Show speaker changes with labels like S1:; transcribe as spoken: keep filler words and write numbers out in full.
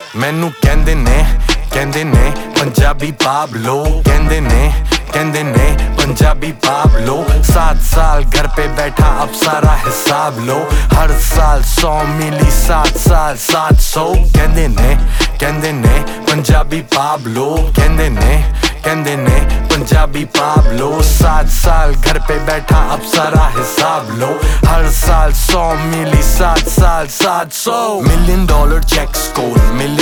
S1: मैनू कहंदे ने कहंदे ने पंजाबी पाब्लो, कहंदे ने कहंदे ने पंजाबी पाब्लो। सात साल घर पे बैठा अब सारा हिसाब लो, हर साल सौ मिली सात साल सात सौ। कहंदे ने कहंदे ने पंजाबी पाब्लो, कहंदे ने कहंदे ने पंजाबी पाब्लो। सात साल घर पे बैठा अब सारा हिसाब लो, हर साल सौ मिली सात साल सात सौ। Million dollar cheque score, million